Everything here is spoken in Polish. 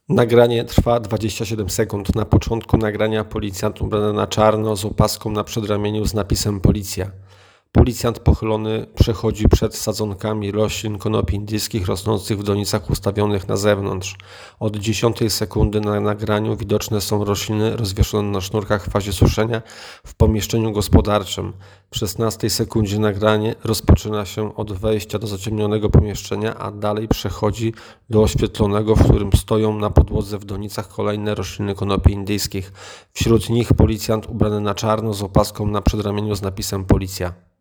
Nagranie trwa 27 sekund. Na początku nagrania policjant ubrany na czarno z opaską na przedramieniu z napisem Policja. Policjant pochylony przechodzi przed sadzonkami roślin konopi indyjskich rosnących w donicach ustawionych na zewnątrz. Od 10 sekundy na nagraniu widoczne są rośliny rozwieszone na sznurkach w fazie suszenia w pomieszczeniu gospodarczym. W 16 sekundzie nagranie rozpoczyna się od wejścia do zaciemnionego pomieszczenia, a dalej przechodzi do oświetlonego, w którym stoją na podłodze w donicach kolejne rośliny konopi indyjskich. Wśród nich policjant ubrany na czarno z opaską na przedramieniu z napisem Policja.